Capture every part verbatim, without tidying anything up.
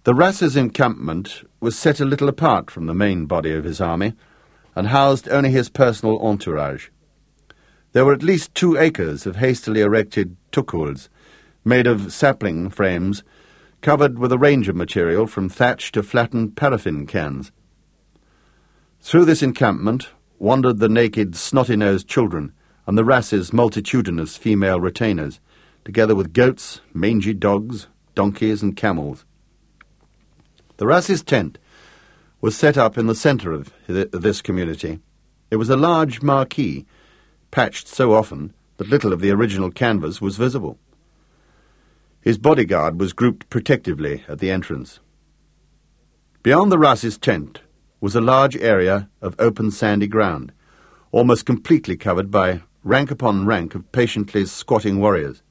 The Rass's encampment was set a little apart from the main body of his army, and housed only his personal entourage. There were at least two acres of hastily erected tukuls, made of sapling frames, covered with a range of material from thatch to flattened paraffin cans. Through this encampment wandered the naked, snotty-nosed children and the Rass's multitudinous female retainers, together with goats, mangy dogs, donkeys and camels. The Rass's tent was set up in the centre of this community. It was a large marquee, patched so often that little of the original canvas was visible. His bodyguard was grouped protectively at the entrance. Beyond the Rass's tent was a large area of open sandy ground, almost completely covered by rank upon rank of patiently squatting warriors.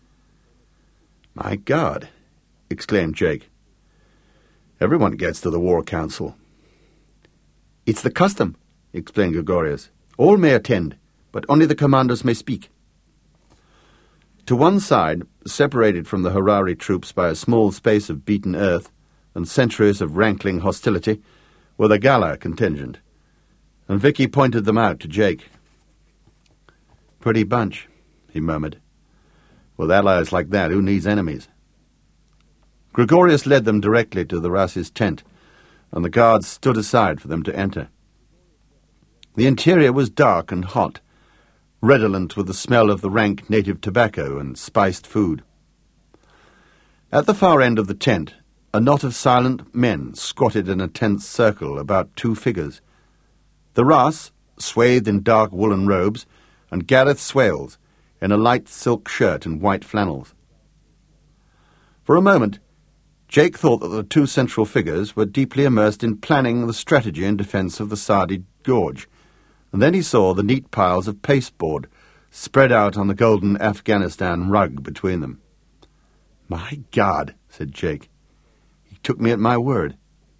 "My God!" exclaimed Jake. "Everyone gets to the War Council." "It's the custom," explained Gregorius. "All may attend, but only the commanders may speak." To one side, separated from the Harari troops by a small space of beaten earth and centuries of rankling hostility, were the Gala contingent, and Vicky pointed them out to Jake. "Pretty bunch," he murmured. "With allies like that, who needs enemies?" Gregorius led them directly to the Rass's tent, and the guards stood aside for them to enter. The interior was dark and hot, redolent with the smell of the rank native tobacco and spiced food. At the far end of the tent, a knot of silent men squatted in a tense circle about two figures. The Rass, swathed in dark woolen robes, and Gareth Swales, in a light silk shirt and white flannels. For a moment, Jake thought that the two central figures were deeply immersed in planning the strategy and defence of the Sadi Gorge, and then he saw the neat piles of pasteboard spread out on the golden Afghanistan rug between them. "My God," said Jake. "He took me at my word."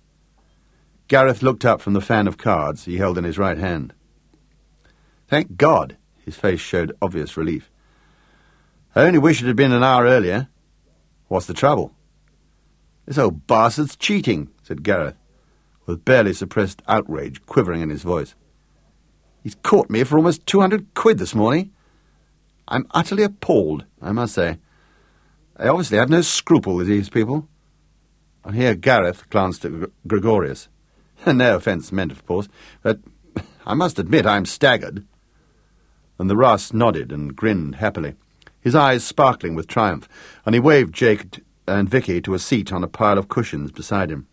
Gareth looked up from the fan of cards he held in his right hand. "Thank God!" His face showed obvious relief. "I only wish it had been an hour earlier." "What's the trouble?" "This old bastard's cheating," said Gareth, with barely suppressed outrage quivering in his voice. "He's caught me for almost two hundred quid this morning. I'm utterly appalled, I must say. They obviously have no scruple with these people." And here Gareth glanced at Gregorius. "No offence meant, of course, but I must admit I'm staggered." And the Rass nodded and grinned happily, his eyes sparkling with triumph, and he waved Jake and Vicky to a seat on a pile of cushions beside him.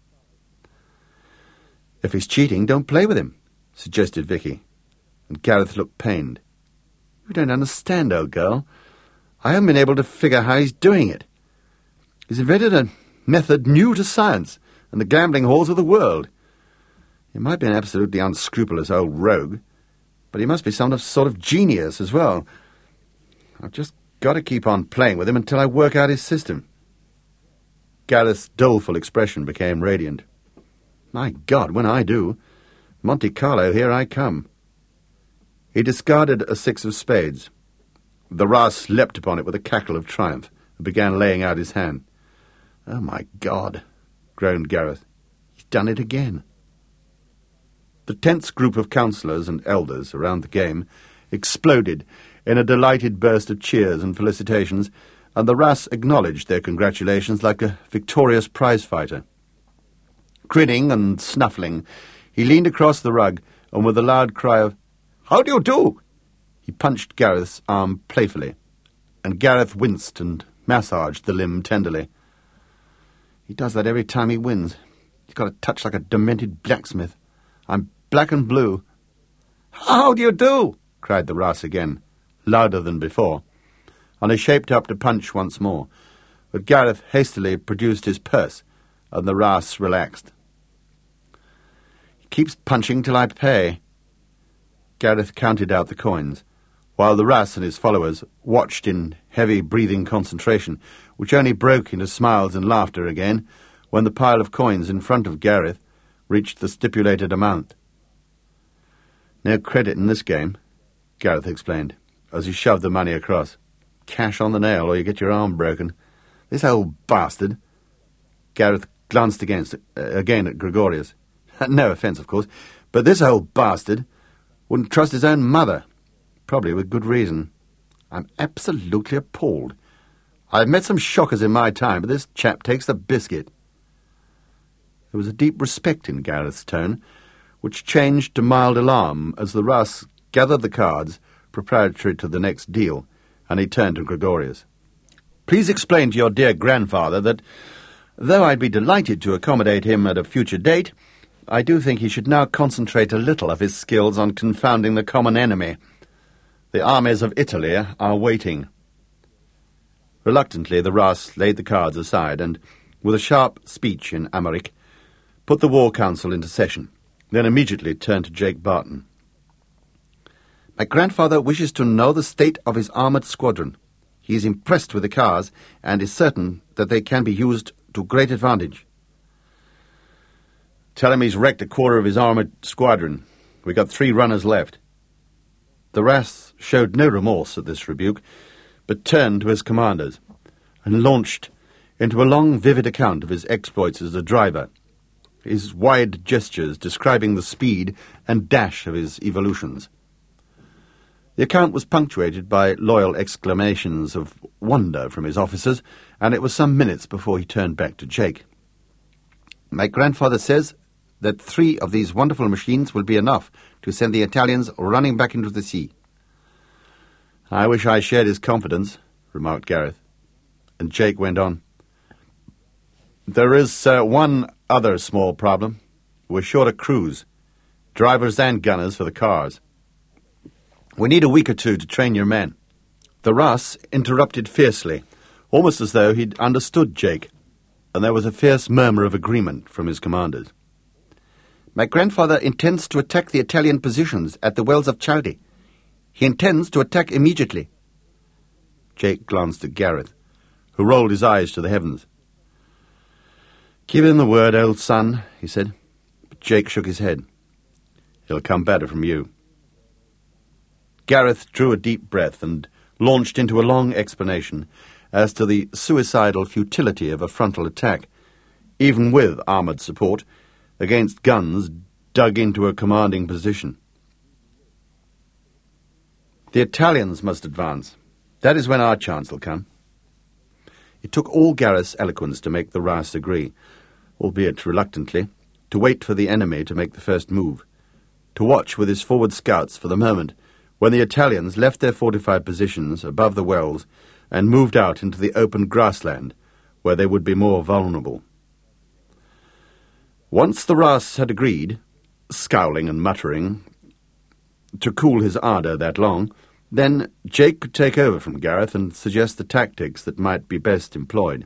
"If he's cheating, don't play with him," suggested Vicky, and Gareth looked pained. "You don't understand, old girl. I haven't been able to figure how he's doing it. He's invented a method new to science and the gambling halls of the world. He might be an absolutely unscrupulous old rogue, but he must be some sort of genius as well. I've just got to keep on playing with him until I work out his system." Gareth's doleful expression became radiant. "My God, when I do, Monte Carlo, here I come." He discarded a six of spades. The Rass leapt upon it with a cackle of triumph and began laying out his hand. "Oh, my God," groaned Gareth. "He's done it again." The tense group of councillors and elders around the game exploded in a delighted burst of cheers and felicitations, and the Rass acknowledged their congratulations like a victorious prize-fighter. Grinning and snuffling, he leaned across the rug, and with a loud cry of, "How do you do?" he punched Gareth's arm playfully, and Gareth winced and massaged the limb tenderly. "He does that every time he wins. He's got a touch like a demented blacksmith. I'm black and blue." "How do you do?" cried the Rass again, louder than before, and he shaped up to punch once more, but Gareth hastily produced his purse, and the Rass relaxed. "He keeps punching till I pay." Gareth counted out the coins, while the Rass and his followers watched in heavy breathing concentration, which only broke into smiles and laughter again when the pile of coins in front of Gareth reached the stipulated amount. "No credit in this game," Gareth explained, as he shoved the money across. "Cash on the nail, or you get your arm broken. This old bastard—" Gareth glanced against, uh, again at Gregorius. No offence, of course, but this old bastard wouldn't trust his own mother. Probably with good reason. I'm absolutely appalled. I've met some shockers in my time, but this chap takes the biscuit. There was a deep respect in Gareth's tone, which changed to mild alarm as the Russ gathered the cards preparatory to the next deal, and he turned to Gregorius. Please explain to your dear grandfather that, though I'd be delighted to accommodate him at a future date, I do think he should now concentrate a little of his skills on confounding the common enemy. The armies of Italy are waiting. Reluctantly, the Russ laid the cards aside and, with a sharp speech in Amharic, put the War Council into session, then immediately turned to Jake Barton. My grandfather wishes to know the state of his armoured squadron. He is impressed with the cars and is certain that they can be used to great advantage. Tell him he's wrecked a quarter of his armoured squadron. We've got three runners left. The Russ showed no remorse at this rebuke, but turned to his commanders and launched into a long, vivid account of his exploits as a driver, his wide gestures describing the speed and dash of his evolutions. The account was punctuated by loyal exclamations of wonder from his officers, and it was some minutes before he turned back to Jake. My grandfather says that three of these wonderful machines will be enough to send the Italians running back into the sea. I wish I shared his confidence, remarked Gareth, and Jake went on. There is uh, one other small problem. We're short of crews, drivers and gunners for the cars. We need a week or two to train your men. The Russ interrupted fiercely, almost as though he'd understood Jake, and there was a fierce murmur of agreement from his commanders. My grandfather intends to attack the Italian positions at the wells of Chaldee. He intends to attack immediately. Jake glanced at Gareth, who rolled his eyes to the heavens. Give him the word, old son, he said. But Jake shook his head. He'll come better from you. Gareth drew a deep breath and launched into a long explanation as to the suicidal futility of a frontal attack, even with armoured support, against guns dug into a commanding position. The Italians must advance. That is when our chance will come. It took all Gareth's eloquence to make the Russ agree, albeit reluctantly, to wait for the enemy to make the first move, to watch with his forward scouts for the moment when the Italians left their fortified positions above the wells and moved out into the open grassland, where they would be more vulnerable. Once the Russ had agreed, scowling and muttering, to cool his ardour that long, then Jake could take over from Gareth and suggest the tactics that might be best employed.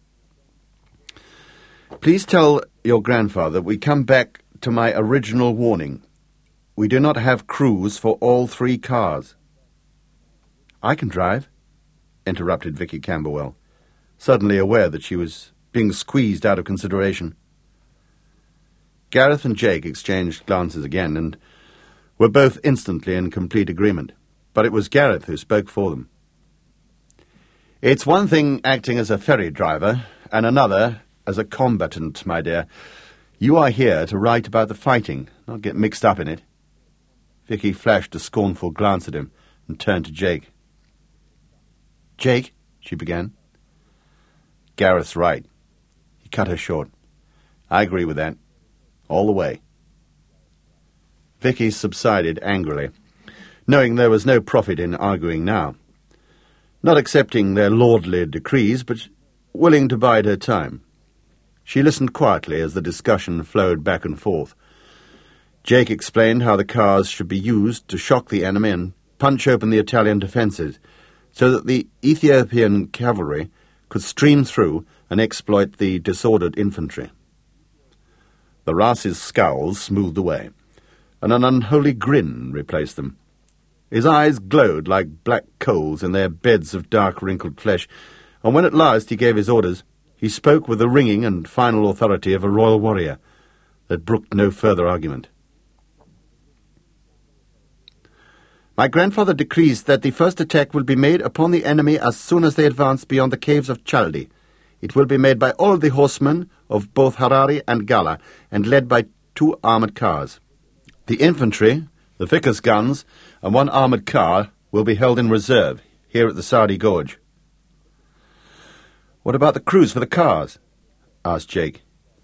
Please tell your grandfather we come back to my original warning. We do not have crews for all three cars. I can drive, interrupted Vicky Camberwell, suddenly aware that she was being squeezed out of consideration. Gareth and Jake exchanged glances again, and were both instantly in complete agreement, but it was Gareth who spoke for them. It's one thing acting as a ferry driver, and another as a combatant, my dear. You are here to write about the fighting, not get mixed up in it. Vicky flashed a scornful glance at him and turned to Jake. Jake, she began. Gareth's right. He cut her short. I agree with that. All the way. Vicky subsided angrily, knowing there was no profit in arguing now. Not accepting their lordly decrees, but willing to bide her time. She listened quietly as the discussion flowed back and forth. Jake explained how the cars should be used to shock the enemy and punch open the Italian defences, so that the Ethiopian cavalry could stream through and exploit the disordered infantry. The Russ's scowls smoothed away, and an unholy grin replaced them. His eyes glowed like black coals in their beds of dark wrinkled flesh, and when at last he gave his orders, he spoke with the ringing and final authority of a royal warrior that brooked no further argument. My grandfather decrees that the first attack will be made upon the enemy as soon as they advance beyond the caves of Chaldee. It will be made by all the horsemen of both Harari and Gala, and led by two armoured cars. The infantry, the vicar's guns, and one armoured car will be held in reserve here at the Sadi Gorge. What about the crews for the cars? Asked Jake.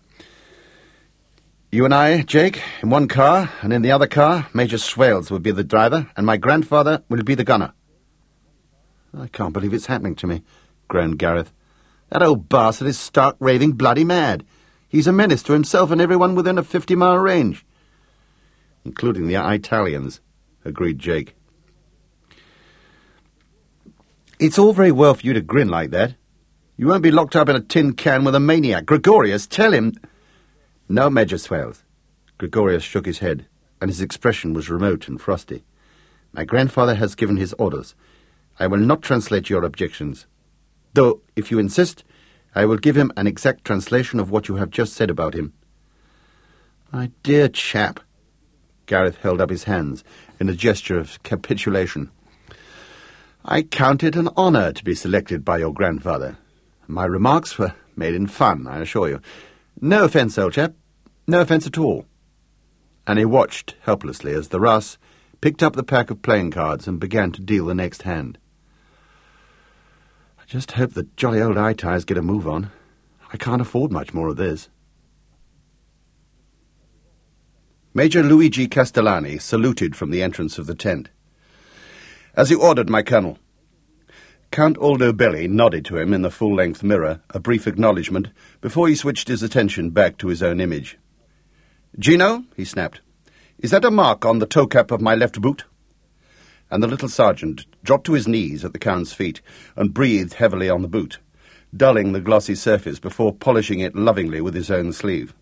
You and I, Jake, in one car, and in the other car, Major Swales will be the driver, and my grandfather will be the gunner. I can't believe it's happening to me, groaned Gareth. That old bastard is stark raving bloody mad. He's a menace to himself and everyone within a fifty-mile range. Including the Italians, agreed Jake. It's all very well for you to grin like that. You won't be locked up in a tin can with a maniac. Gregorius, tell him... No, Major Swales. Gregorius shook his head, and his expression was remote and frosty. My grandfather has given his orders. I will not translate your objections. Though, if you insist, I will give him an exact translation of what you have just said about him. My dear chap. Gareth held up his hands in a gesture of capitulation. I count it an honour to be selected by your grandfather. My remarks were made in fun, I assure you. No offence, old chap. No offence at all. And he watched helplessly as the Russ picked up the pack of playing cards and began to deal the next hand. I just hope the jolly old eye-ties get a move on. I can't afford much more of this. Major Luigi Castellani saluted from the entrance of the tent. As you ordered, my colonel. Count Aldo Belli nodded to him in the full-length mirror, a brief acknowledgement, before he switched his attention back to his own image. Gino, he snapped, is that a mark on the toe-cap of my left boot? And the little sergeant dropped to his knees at the Count's feet and breathed heavily on the boot, dulling the glossy surface before polishing it lovingly with his own sleeve.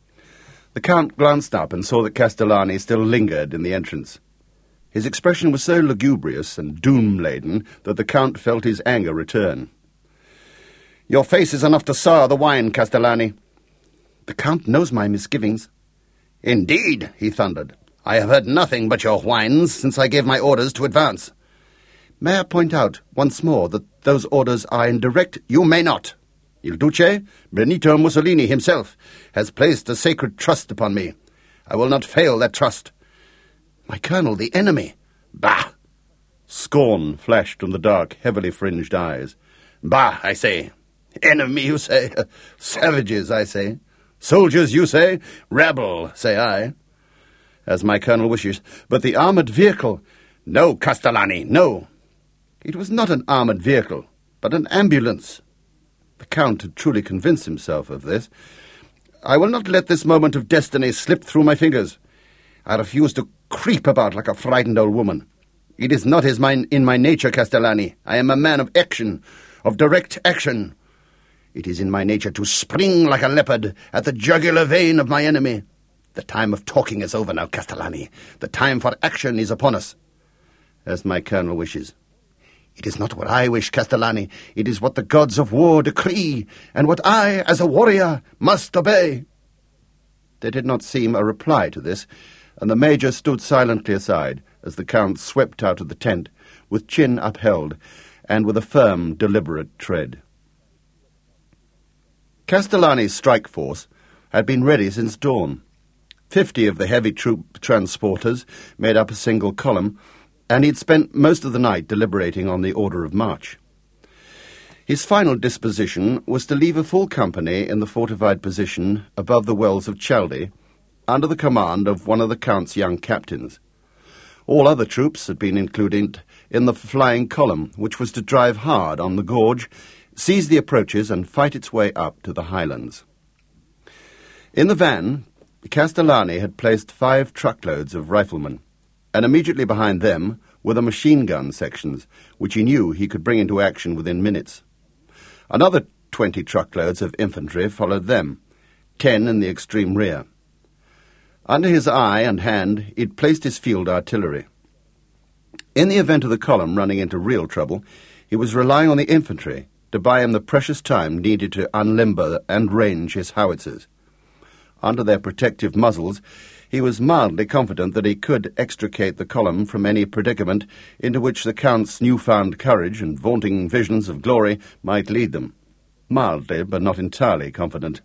The Count glanced up and saw that Castellani still lingered in the entrance. His expression was so lugubrious and doom-laden that the Count felt his anger return. Your face is enough to sour the wine, Castellani. The Count knows my misgivings. Indeed, he thundered. I have heard nothing but your whines since I gave my orders to advance. May I point out once more that those orders are in direct... You may not. Il Duce, Benito Mussolini himself, has placed a sacred trust upon me. I will not fail that trust. My colonel, the enemy. Bah! Scorn flashed from the dark, heavily fringed eyes. Bah, I say. Enemy, you say. Savages, I say. Soldiers, you say. Rabble, say I. As my colonel wishes. But the armoured vehicle... No, Castellani, no. It was not an armoured vehicle, but an ambulance. The Count had truly convinced himself of this. I will not let this moment of destiny slip through my fingers. I refuse to creep about like a frightened old woman. It is not as mine in my nature, Castellani. I am a man of action, of direct action. It is in my nature to spring like a leopard at the jugular vein of my enemy. The time of talking is over now, Castellani. The time for action is upon us, as my colonel wishes. It is not what I wish, Castellani. It is what the gods of war decree, and what I, as a warrior, must obey. There did not seem a reply to this, and the Major stood silently aside as the Count swept out of the tent, with chin upheld, and with a firm, deliberate tread. Castellani's strike force had been ready since dawn. Fifty of the heavy troop transporters made up a single column, and he'd spent most of the night deliberating on the order of march. His final disposition was to leave a full company in the fortified position above the wells of Chaldi, under the command of one of the Count's young captains. All other troops had been included in the flying column, which was to drive hard on the gorge, seize the approaches, and fight its way up to the highlands. In the van, Castellani had placed five truckloads of riflemen, and immediately behind them were the machine-gun sections, which he knew he could bring into action within minutes. Another twenty truckloads of infantry followed them, ten in the extreme rear. Under his eye and hand, he'd placed his field artillery. In the event of the column running into real trouble, he was relying on the infantry to buy him the precious time needed to unlimber and range his howitzers. Under their protective muzzles, he was mildly confident that he could extricate the column from any predicament into which the Count's newfound courage and vaunting visions of glory might lead them. mildly but not entirely confident.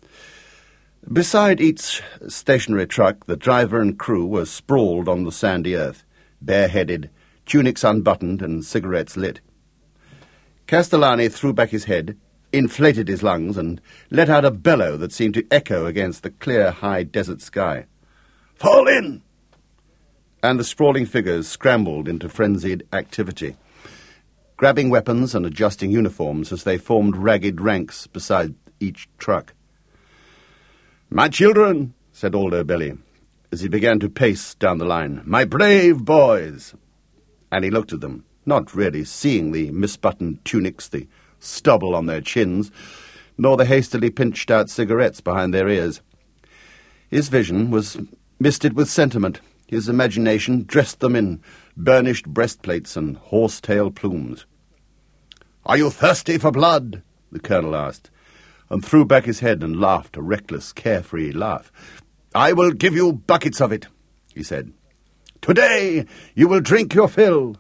Beside each stationary truck, the driver and crew were sprawled on the sandy earth, bareheaded, tunics unbuttoned and cigarettes lit. Castellani threw back his head, inflated his lungs, and let out a bellow that seemed to echo against the clear, high desert sky. "Fall in!" And the sprawling figures scrambled into frenzied activity, grabbing weapons and adjusting uniforms as they formed ragged ranks beside each truck. "My children," said Aldo Belli, as he began to pace down the line, "my brave boys!" And he looked at them, not really seeing the misbuttoned tunics, the stubble on their chins, nor the hastily pinched-out cigarettes behind their ears. His vision was misted with sentiment. His imagination dressed them in burnished breastplates and horse-tail plumes. "Are you thirsty for blood?" the colonel asked, and threw back his head and laughed a reckless, carefree laugh. "I will give you buckets of it," he said. "Today you will drink your fill."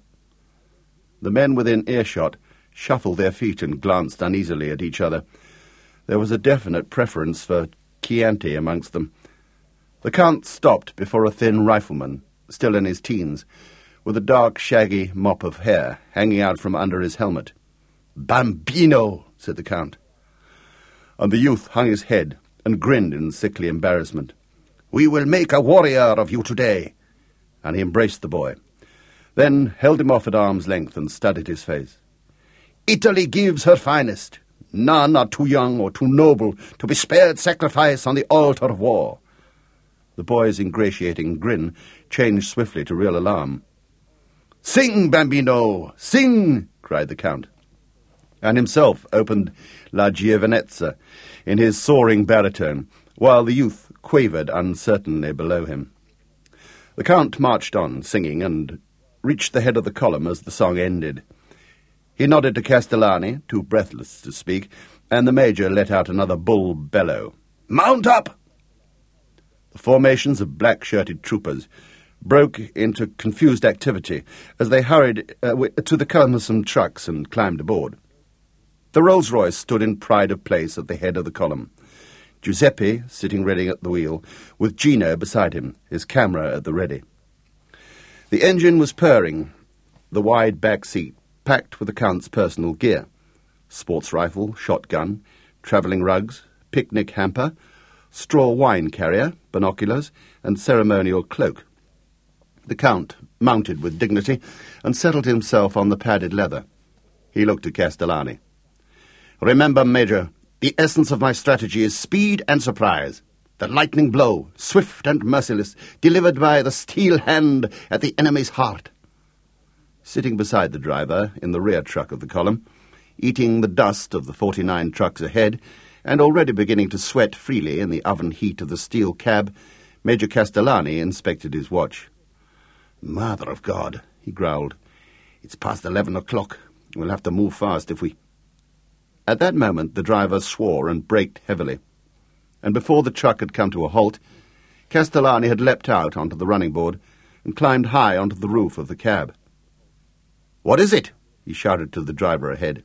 The men within earshot shuffled their feet and glanced uneasily at each other. There was a definite preference for Chianti amongst them. The Count stopped before a thin rifleman, still in his teens, with a dark, shaggy mop of hair hanging out from under his helmet. "Bambino," said the Count. And the youth hung his head and grinned in sickly embarrassment. "We will make a warrior of you today." And he embraced the boy, then held him off at arm's length and studied his face. "Italy gives her finest. None are too young or too noble to be spared sacrifice on the altar of war." The boy's ingratiating grin changed swiftly to real alarm. "Sing, Bambino, sing!" cried the Count, and himself opened La Giovinezza in his soaring baritone, while the youth quavered uncertainly below him. The Count marched on, singing, and reached the head of the column as the song ended. He nodded to Castellani, too breathless to speak, and the Major let out another bull bellow. "Mount up!" The formations of black-shirted troopers broke into confused activity as they hurried uh, to the cumbersome trucks and climbed aboard. The Rolls-Royce stood in pride of place at the head of the column, Giuseppe sitting ready at the wheel, with Gino beside him, his camera at the ready. The engine was purring, the wide back seat packed with the Count's personal gear: sports rifle, shotgun, travelling rugs, picnic hamper, straw wine carrier, binoculars, and ceremonial cloak. The Count mounted with dignity and settled himself on the padded leather. He looked at Castellani. "Remember, Major, the essence of my strategy is speed and surprise. The lightning blow, swift and merciless, delivered by the steel hand at the enemy's heart." Sitting beside the driver in the rear truck of the column, eating the dust of the forty-nine trucks ahead, and already beginning to sweat freely in the oven heat of the steel cab, Major Castellani inspected his watch. "Mother of God," he growled. "It's past eleven o'clock. We'll have to move fast if we—" At that moment the driver swore and braked heavily, and before the truck had come to a halt, Castellani had leapt out onto the running board and climbed high onto the roof of the cab. "What is it?" he shouted to the driver ahead.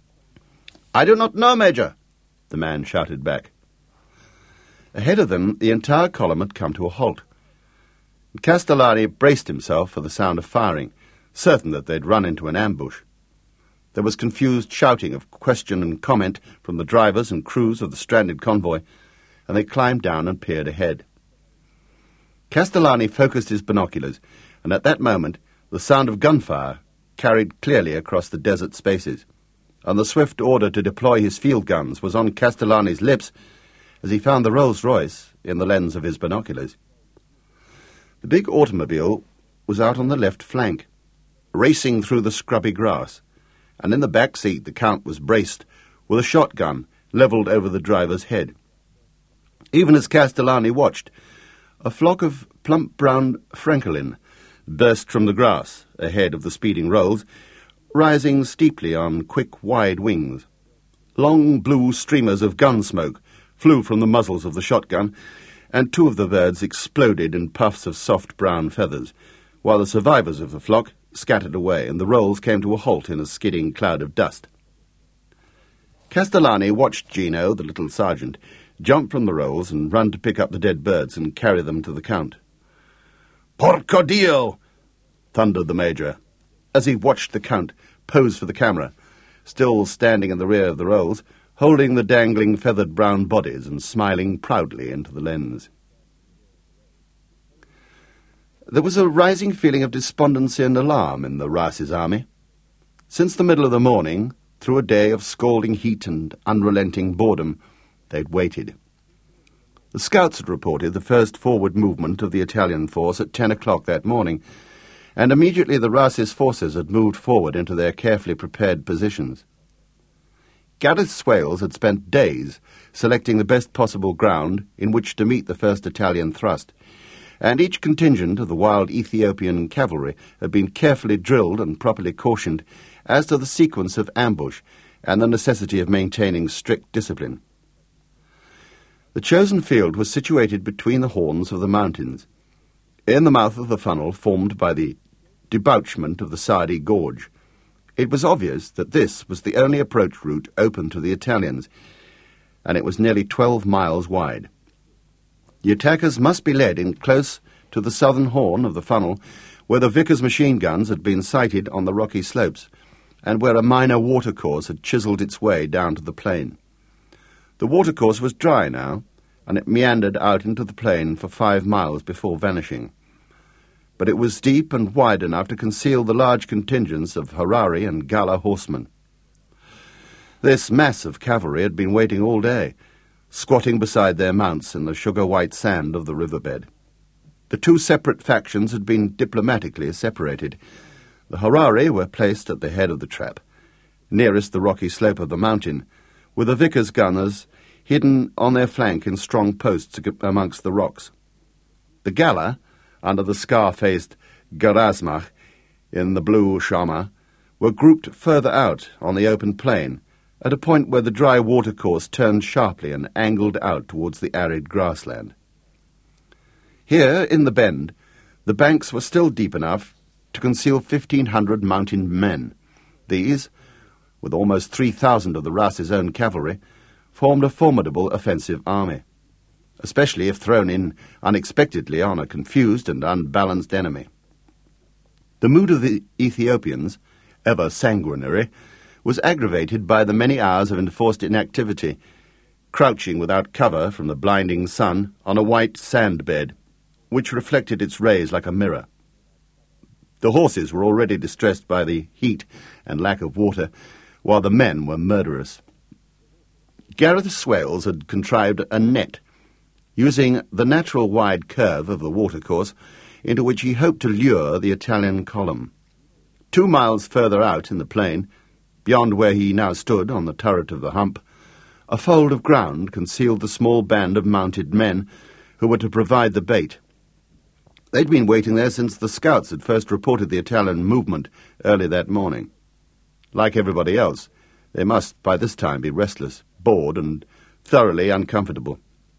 "I do not know, Major," the man shouted back. Ahead of them, the entire column had come to a halt. Castellani braced himself for the sound of firing, certain that they'd run into an ambush. There was confused shouting of question and comment from the drivers and crews of the stranded convoy, and they climbed down and peered ahead. Castellani focused his binoculars, and at that moment the sound of gunfire carried clearly across the desert spaces, and the swift order to deploy his field guns was on Castellani's lips as he found the Rolls-Royce in the lens of his binoculars. The big automobile was out on the left flank, racing through the scrubby grass, and in the back seat the Count was braced with a shotgun levelled over the driver's head. Even as Castellani watched, a flock of plump brown francolin burst from the grass ahead of the speeding Rolls, rising steeply on quick, wide wings. Long blue streamers of gun smoke flew from the muzzles of the shotgun, and two of the birds exploded in puffs of soft brown feathers, while the survivors of the flock scattered away, and the Rolls came to a halt in a skidding cloud of dust. Castellani watched Gino, the little sergeant, jump from the rolls and run to pick up the dead birds and carry them to the Count. "Porco Dio!" thundered the Major, as he watched the Count pose for the camera, still standing in the rear of the rolls, holding the dangling feathered brown bodies and smiling proudly into the lens. There was a rising feeling of despondency and alarm in the Races' army. Since the middle of the morning, through a day of scalding heat and unrelenting boredom, they'd waited. The scouts had reported the first forward movement of the Italian force at ten o'clock that morning, and immediately the Races' forces had moved forward into their carefully prepared positions. Gareth Swales had spent days selecting the best possible ground in which to meet the first Italian thrust, and each contingent of the wild Ethiopian cavalry had been carefully drilled and properly cautioned as to the sequence of ambush and the necessity of maintaining strict discipline. The chosen field was situated between the horns of the mountains, in the mouth of the funnel formed by the debouchement of the Sardi Gorge. It was obvious that this was the only approach route open to the Italians, and it was nearly twelve miles wide. The attackers must be led in close to the southern horn of the funnel, where the Vickers machine guns had been sighted on the rocky slopes, and where a minor watercourse had chiselled its way down to the plain. The watercourse was dry now, and it meandered out into the plain for five miles before vanishing. But it was deep and wide enough to conceal the large contingents of Harari and Gala horsemen. This mass of cavalry had been waiting all day, squatting beside their mounts in the sugar-white sand of the riverbed. The two separate factions had been diplomatically separated. The Harari were placed at the head of the trap, nearest the rocky slope of the mountain, with the Vickers gunners hidden on their flank in strong posts amongst the rocks. The Gala, under the scar-faced Gerasmach in the blue Shama, were grouped further out on the open plain, at a point where the dry watercourse turned sharply and angled out towards the arid grassland. Here, in the bend, the banks were still deep enough to conceal fifteen hundred mounted men. These, with almost three thousand of the Races' own cavalry, formed a formidable offensive army, especially if thrown in unexpectedly on a confused and unbalanced enemy. The mood of the Ethiopians, ever sanguinary, was aggravated by the many hours of enforced inactivity, crouching without cover from the blinding sun on a white sand bed, which reflected its rays like a mirror. The horses were already distressed by the heat and lack of water, while the men were murderous. Gareth Swales had contrived a net, using the natural wide curve of the watercourse, into which he hoped to lure the Italian column. Two miles further out in the plain, beyond where he now stood on the turret of the hump, a fold of ground concealed the small band of mounted men who were to provide the bait. They'd been waiting there since the scouts had first reported the Italian movement early that morning. Like everybody else, they must by this time be restless, bored, and thoroughly uncomfortable.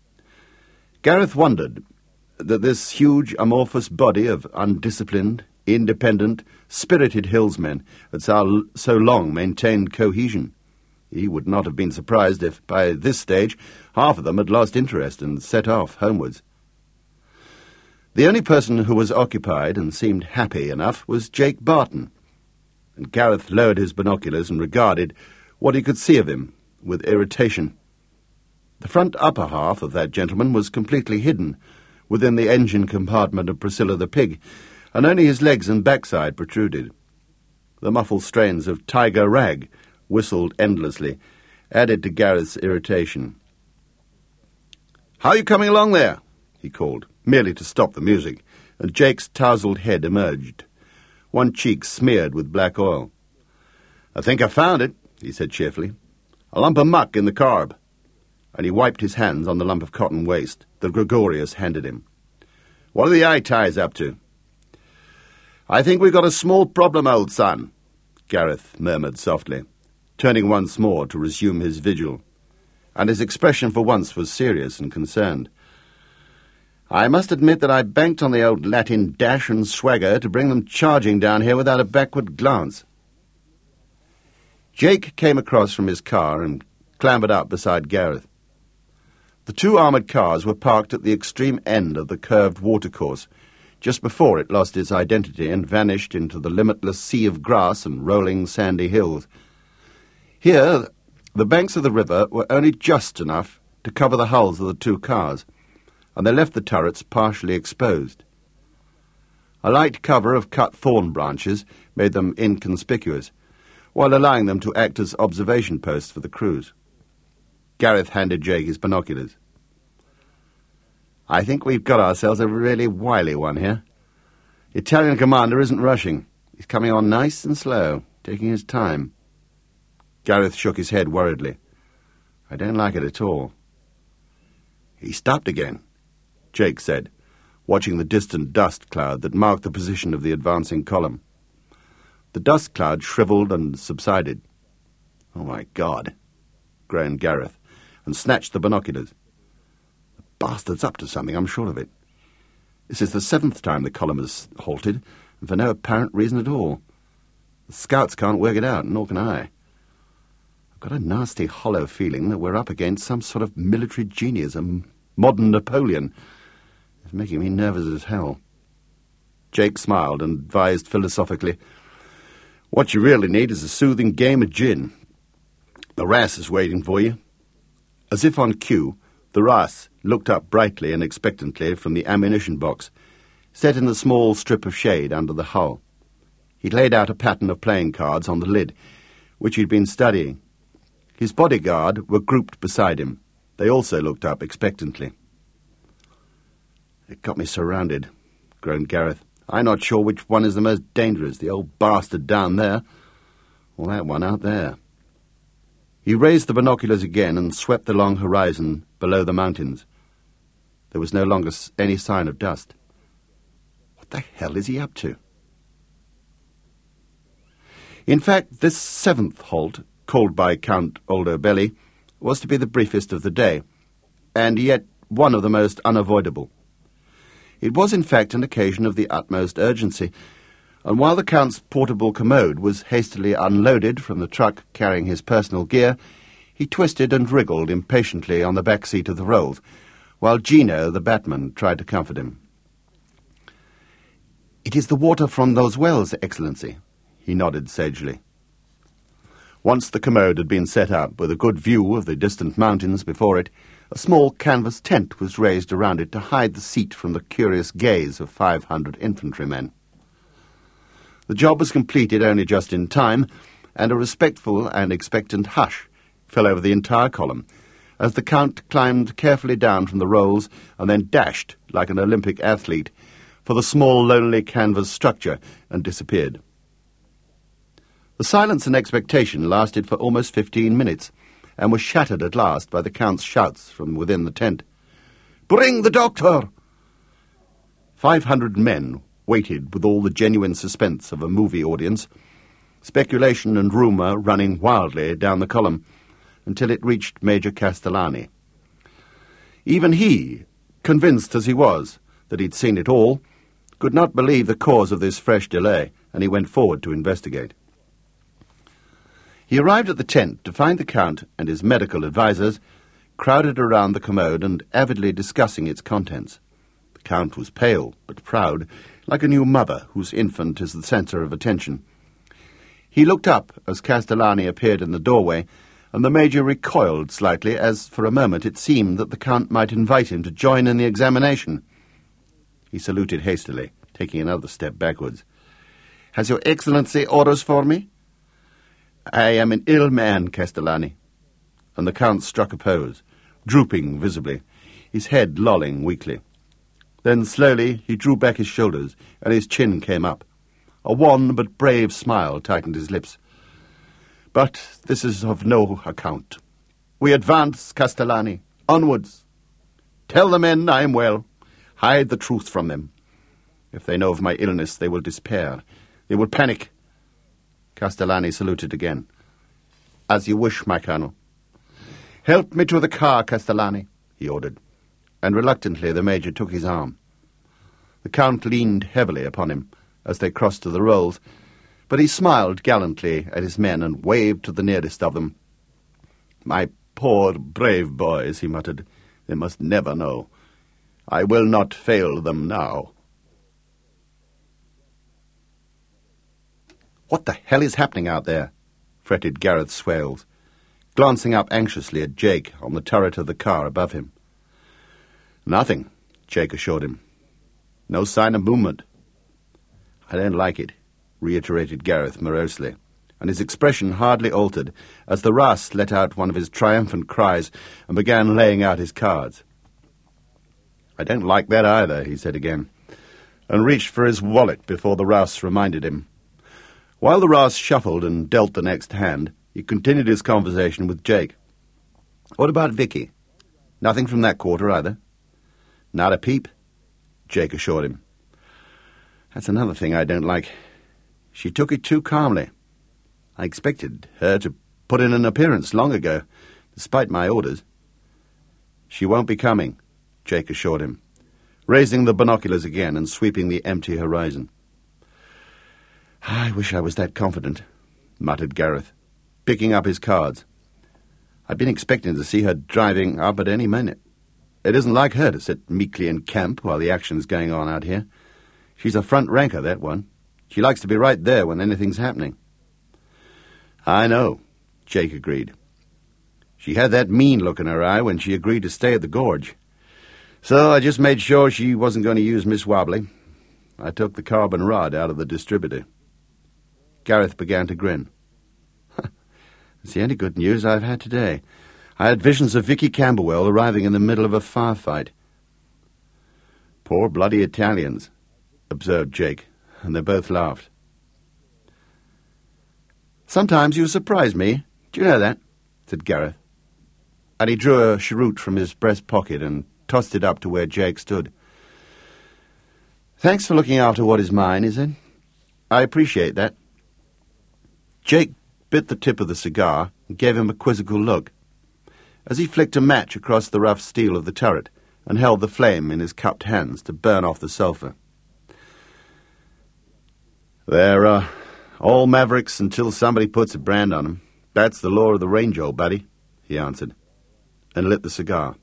Gareth wondered that this huge, amorphous body of undisciplined, independent, spirited hillsmen had so, so long maintained cohesion. He would not have been surprised if, by this stage, half of them had lost interest and set off homewards. The only person who was occupied and seemed happy enough was Jake Barton, and Gareth lowered his binoculars and regarded what he could see of him with irritation. The front upper half of that gentleman was completely hidden within the engine compartment of Priscilla the pig, and only his legs and backside protruded. The muffled strains of Tiger Rag whistled endlessly, added to Gareth's irritation. "How are you coming along there?" he called, merely to stop the music, and Jake's tousled head emerged, one cheek smeared with black oil. "I think I found it," he said cheerfully. "A lump of muck in the carb." And he wiped his hands on the lump of cotton waste that Gregorius handed him. "What are the eye ties up to?" "I think we've got a small problem, old son," Gareth murmured softly, turning once more to resume his vigil, and his expression for once was serious and concerned. "I must admit that I banked on the old Latin dash and swagger to bring them charging down here without a backward glance." Jake came across from his car and clambered up beside Gareth. The two armoured cars were parked at the extreme end of the curved watercourse, just before it lost its identity and vanished into the limitless sea of grass and rolling sandy hills. Here, the banks of the river were only just enough to cover the hulls of the two cars, and they left the turrets partially exposed. A light cover of cut thorn branches made them inconspicuous, while allowing them to act as observation posts for the crews. Gareth handed Jake his binoculars. "I think we've got ourselves a really wily one here. The Italian commander isn't rushing. He's coming on nice and slow, taking his time." Gareth shook his head worriedly. "I don't like it at all." "He stopped again," Jake said, watching the distant dust cloud that marked the position of the advancing column. The dust cloud shriveled and subsided. "Oh, my God," groaned Gareth, and snatched the binoculars. "The bastard's up to something, I'm sure of it. This is the seventh time the column has halted, and for no apparent reason at all. The scouts can't work it out, nor can I. I've got a nasty, hollow feeling that we're up against some sort of military genius, a modern Napoleon. It's making me nervous as hell." Jake smiled and advised philosophically, "What you really need is a soothing game of gin. The Ras is waiting for you." As if on cue, the Ras looked up brightly and expectantly from the ammunition box, set in the small strip of shade under the hull. He laid out a pattern of playing cards on the lid, which he'd been studying. His bodyguard were grouped beside him. They also looked up expectantly. "It got me surrounded," groaned Gareth. "I'm not sure which one is the most dangerous, the old bastard down there, or that one out there." He raised the binoculars again and swept the long horizon below the mountains. There was no longer any sign of dust. What the hell is he up to? In fact, this seventh halt, called by Count Oldobelli, was to be the briefest of the day, and yet one of the most unavoidable. It was, in fact, an occasion of the utmost urgency, and while the Count's portable commode was hastily unloaded from the truck carrying his personal gear, he twisted and wriggled impatiently on the back seat of the Rolls, while Gino, the batman, tried to comfort him. "It is the water from those wells, Excellency," he nodded sagely. Once the commode had been set up, with a good view of the distant mountains before it, a small canvas tent was raised around it to hide the seat from the curious gaze of five hundred infantrymen. The job was completed only just in time, and a respectful and expectant hush fell over the entire column, as the Count climbed carefully down from the Rolls and then dashed, like an Olympic athlete, for the small, lonely canvas structure and disappeared. The silence and expectation lasted for almost fifteen minutes, and was shattered at last by the Count's shouts from within the tent. "Bring the doctor!" Five hundred men waited with all the genuine suspense of a movie audience, speculation and rumour running wildly down the column, until it reached Major Castellani. Even he, convinced as he was that he'd seen it all, could not believe the cause of this fresh delay, and he went forward to investigate. He arrived at the tent to find the Count and his medical advisers crowded around the commode and avidly discussing its contents. The Count was pale but proud, like a new mother whose infant is the centre of attention. He looked up as Castellani appeared in the doorway, and the Major recoiled slightly, as for a moment it seemed that the Count might invite him to join in the examination. He saluted hastily, taking another step backwards. "Has your Excellency orders for me?" "I am an ill man, Castellani." And the Count struck a pose, drooping visibly, his head lolling weakly. Then slowly he drew back his shoulders, and his chin came up. A wan but brave smile tightened his lips. "But this is of no account. We advance, Castellani. Onwards. Tell the men I am well. Hide the truth from them. If they know of my illness, they will despair. They will panic." Castellani saluted again. "As you wish, my colonel." "Help me to the car, Castellani," he ordered, and reluctantly the Major took his arm. The Count leaned heavily upon him as they crossed to the Rolls, but he smiled gallantly at his men and waved to the nearest of them. "My Poor, brave boys, he muttered. They must never know. I will not fail them now. What the hell is happening out there? Fretted Gareth Swales, glancing up anxiously at Jake on the turret of the car above him. Nothing, Jake assured him. No sign of movement. I don't like it, reiterated Gareth morosely, and his expression hardly altered as the Ras let out one of his triumphant cries and began laying out his cards. I don't like that either, he said again, and reached for his wallet before the Ras reminded him. While the Ras shuffled and dealt the next hand, he continued his conversation with Jake. What about Vicky? Nothing from that quarter either? Not a peep, Jake assured him. That's another thing I don't like. She took it too calmly. I expected her to put in an appearance long ago, despite my orders. She won't be coming, Jake assured him, raising the binoculars again and sweeping the empty horizon. I wish I was that confident, muttered Gareth, picking up his cards. I'd been expecting to see her driving up at any minute. It isn't like her to sit meekly in camp while the action's going on out here. She's a front ranker, that one. She likes to be right there when anything's happening. I know, Jake agreed. She had that mean look in her eye when she agreed to stay at the gorge. So I just made sure she wasn't going to use Miss Wobbly. I took the carbon rod out of the distributor. Gareth began to grin. It's the only good news I've had today. I had visions of Vicky Camberwell arriving in the middle of a firefight. Poor bloody Italians, observed Jake, and they both laughed. Sometimes you surprise me. Do you know that? Said Gareth. And he drew a cheroot from his breast pocket and tossed it up to where Jake stood. Thanks for looking after what is mine, is it? I appreciate that. Jake bit the tip of the cigar and gave him a quizzical look, as he flicked a match across the rough steel of the turret and held the flame in his cupped hands to burn off the sulphur. They're, uh, all mavericks until somebody puts a brand on them. That's the law of the range, old buddy, he answered, and lit the cigar.